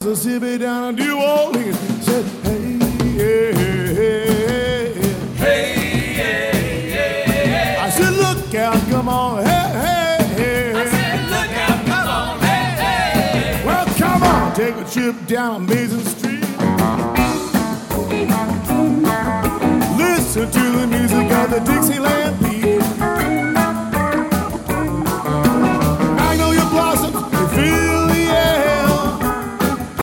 Mississippi down to New Orleans. Said, hey, yeah, hey, hey, hey. I said, look out, come on, hey, hey, hey. I said, look out, come on, hey, hey. Well, come on, take a trip down Mason Street. Listen to the music of the Dixieland Beat.